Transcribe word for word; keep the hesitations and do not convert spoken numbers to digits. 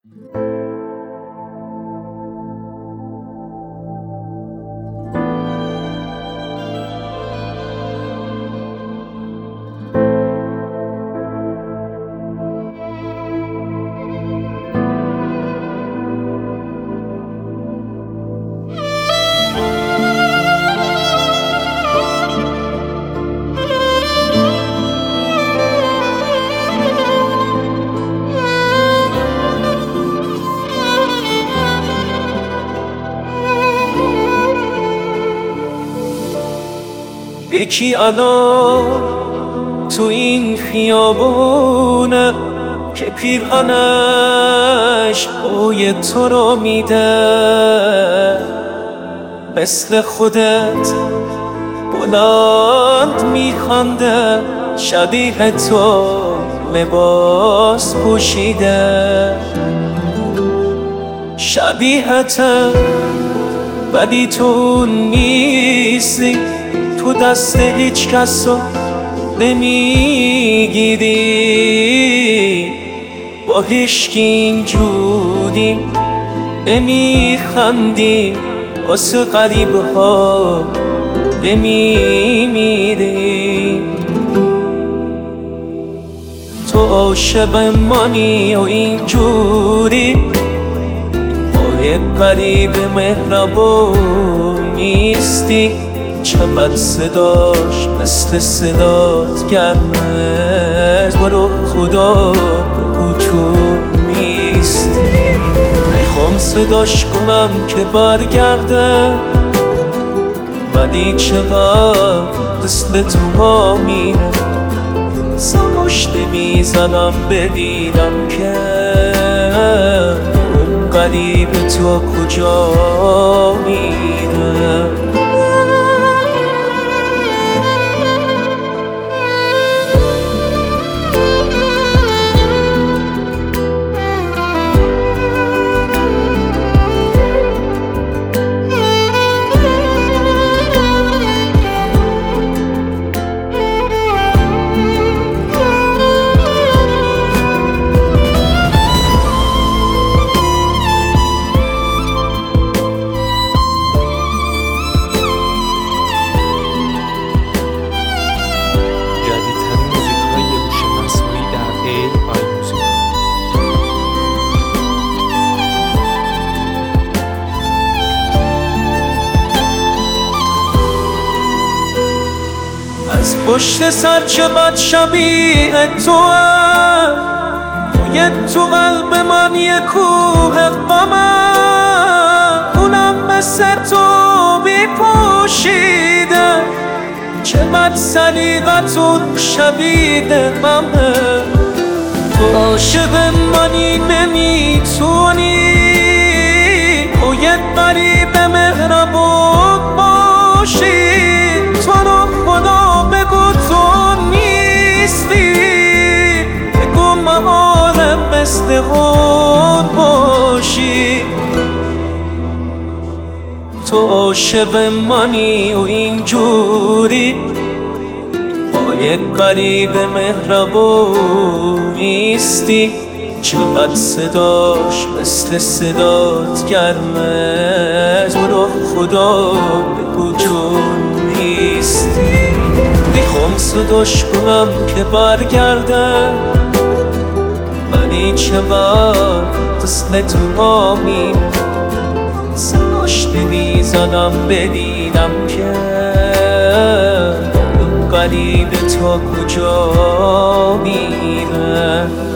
یکی الان تو این خیابونه که پیرهنش بوی تو رو میده، مثل خودت بلند میخنده، شبیه تو لباس پوشیده، شبیهته ولی تو نیستی، تو دست هیچ کس رو نمیگیری، با هیچکی اینجوری نمیخندی، واسه غریبه ها نمیمیری. تو عاشق منی و اینجوری با یک غریب مهربون نیستی، چقدر صداش مثل صدات گرمه، برو خدا بگو تو نیستی. میخوام صداش کنم که برگرده، ولی چقدر مثل تو ها میره، صداش نمیزنم ببینم که اون غریب تو کجا میره. از پشت سر چقدر شبیه توه، توی تو قلب من یه کوه غمه، اونم مثل تو بی پوشیده، چقدر سلیقتون شبیه غمه. تو عاشق منی نمیتونی، تو یه غریب مهربون باشی، تو رو خدا بگو تو نیستی، بگو محالم مثل خود باشی. تو عاشق منی و اینجوری با یک غریب مهربون نیستی، چقدر صداش مثل صدات گرمه، برو خدا بگو چون نیستی. میخوام صداش کنم که برگرده، ولی چقدر مثل تو ها میره، صداش نمیزنم ببینم که اون غریب تو کجا میره.